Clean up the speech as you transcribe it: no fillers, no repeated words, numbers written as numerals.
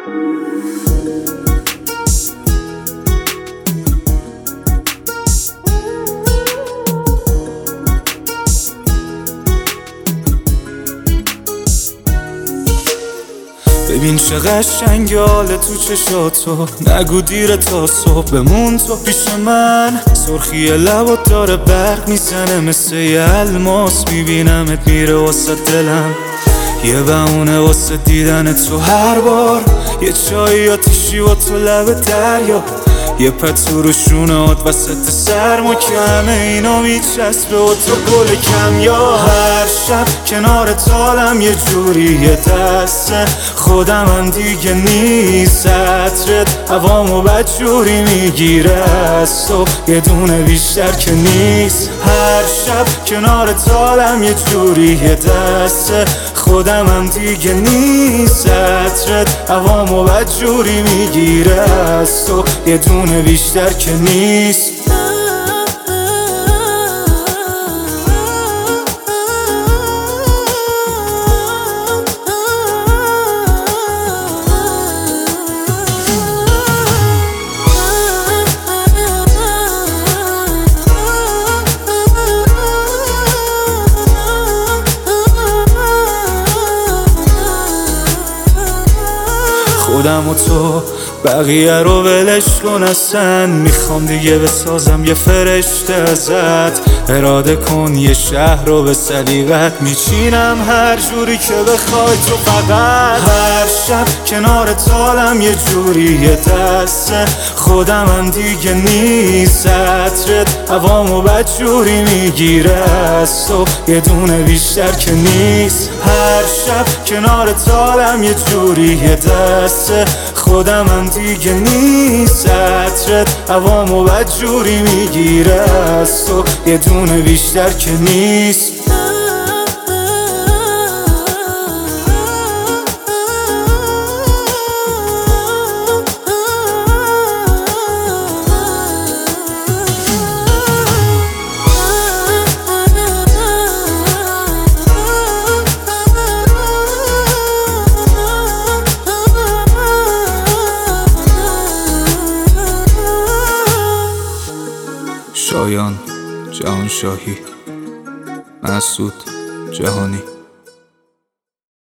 ببین چه قشنگه حال تو چشاتو، نگو دیره تا صبح بمون تو پیش من. سرخی لبات داره برق میزنه مثل یه الماس، میبینمت میره واسه دلم. یه بهونه واسه دیدن تو هر بار، یه چایی آتیشی و تو لب دریا، یه پتو رو شونهات وسط سرما که همه اینا میچسبه و تو گل کم. یا هر شب کنار تالم یه جوری یه دسته خودم هم دیگه نیست، عطرت هوامو بدجوری میگیره از تو، یه دونه بیشتر که نیست. هر شب کنار تالم یه جوری یه دسته خودم هم دیگه نیست، عطرت هوامو بدجوری میگیره از تو، یه دونه بیشتر که نیست. خودم و تو بقیه رو ولش کن اصلا، میخوام دیگه بسازم یه فرشته ازت. اراده کن یه شهر رو به سلیقت میچینم هر جوری که بخوای تو، فقط هر شب کنار تالم یه جوری یه دسته خودم هم دیگه نیست، عطرت هوامو بدجوری میگیره از تو، یه دونه بیشتر که نیست. هر شب کنار تالم یه جوری یه دسته خودم هم دیگه نیست، عطرت هوامو بدجوری میگیره از تو، یه دونه بیشتر که نیست. شایان جهانشاهی، مسعود جهانی.